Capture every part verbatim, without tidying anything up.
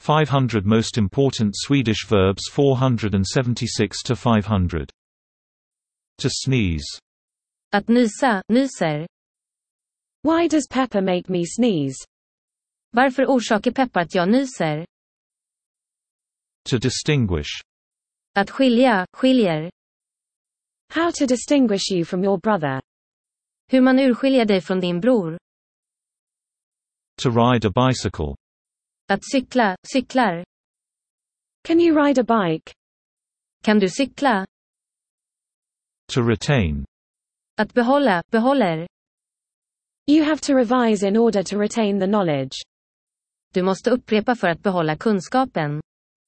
five hundred Most important Swedish verbs four hundred seventy-six to five hundred. To sneeze. Att nysa, nyser. Why does pepper make me sneeze? Varför orsakar peppar att jag nyser? To distinguish. Att skilja, skiljer. How to distinguish you from your brother. Hur man urskiljer dig från din bror. To ride a bicycle. Att cykla, cyklar. Can you ride a bike? Kan du cykla? To retain. Att behålla, behåller. You have to revise in order to retain the knowledge. Du måste upprepa för att behålla kunskapen.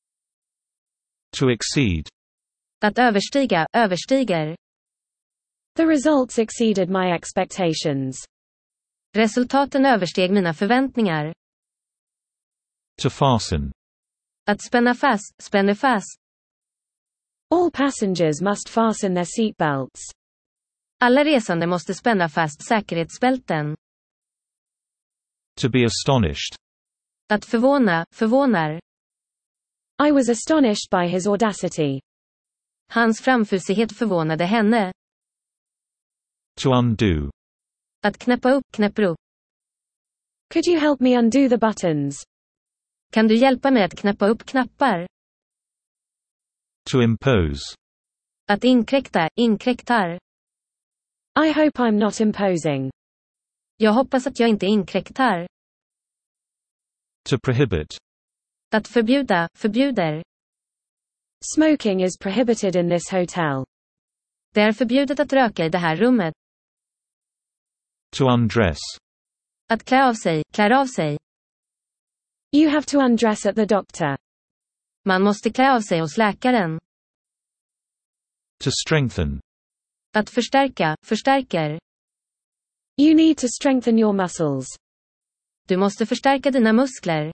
To exceed. Att överstiga, överstiger. The results exceeded my expectations. Resultaten översteg mina förväntningar. To fasten. Att spänna fast, spänner fast. All passengers must fasten their seatbelts. Alla resande måste spänna fast säkerhetsbälten. To be astonished. Att förvåna, förvånar. I was astonished by his audacity. Hans framfusighet förvånade henne. To undo. Att knäppa upp, knäpper upp. Could you help me undo the buttons? Kan du hjälpa mig att knäppa upp knappar? To impose. Att inkräkta, inkräktar. I hope I'm not imposing. Jag hoppas att jag inte inkräktar. To prohibit. Att förbjuda, förbjuder. Smoking is prohibited in this hotel. Det är förbjudet att röka i det här rummet. To undress. Att klä av sig, klär av sig. You have to undress at the doctor. Man måste klä av sig hos läkaren. To strengthen. Att förstärka, förstärker. You need to strengthen your muscles. Du måste förstärka dina muskler.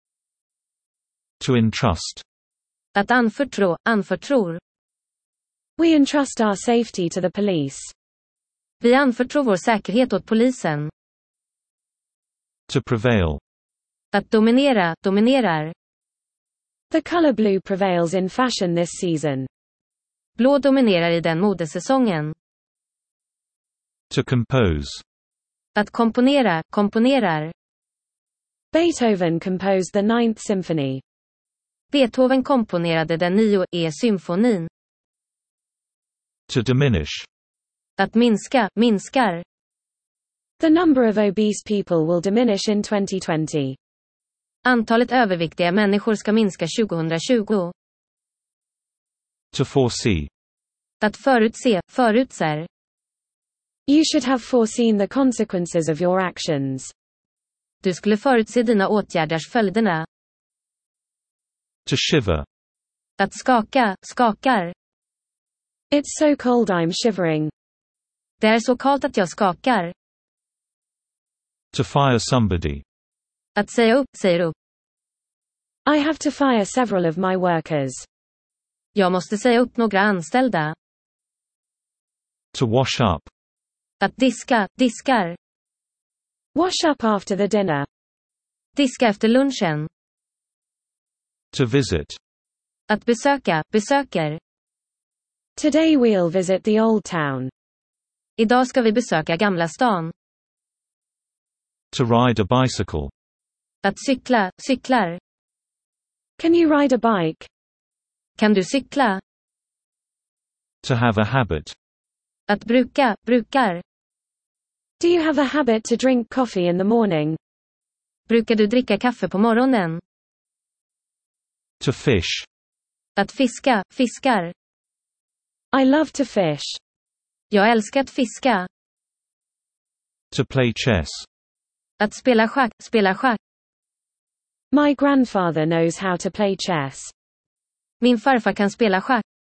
To entrust. Att anförtro, anförtror. We entrust our safety to the police. Vi anförtror vår säkerhet åt polisen. To prevail. Att dominera, dominerar. The color blue prevails in fashion this season. Blå dominerar i den modesäsongen. To compose. Att komponera, komponerar. Beethoven composed the Ninth Symphony. Beethoven komponerade den nionde symfonin. To diminish. Att minska, minskar. The number of obese people will diminish in twenty twenty. Antalet överviktiga människor ska minska tjugohundratjugo. To foresee. Att förutse, förutser. You should have foreseen the consequences of your actions. Du skulle förutse dina åtgärders följderna. To shiver. Att skaka, skakar. It's so cold I'm shivering. Det är så kallt att jag skakar. To fire somebody. Att säga upp, säger upp. I have to fire several of my workers. Jag måste säga upp några anställda. To wash up. Att diska, diskar. Wash up after the dinner. Diska efter lunchen. To visit. Att besöka, besöker. Today we'll visit the old town. Idag ska vi besöka Gamla stan. To ride a bicycle. Att cykla, cyklar. Can you ride a bike? Kan du cykla? To have a habit. Att bruka, brukar. Do you have a habit to drink coffee in the morning? Brukar du dricka kaffe på morgonen? To fish. Att fiska, fiskar. I love to fish. Jag älskar att fiska. To play chess. Att spela schack, spela schack. My grandfather knows how to play chess. Min farfar kan spela schack.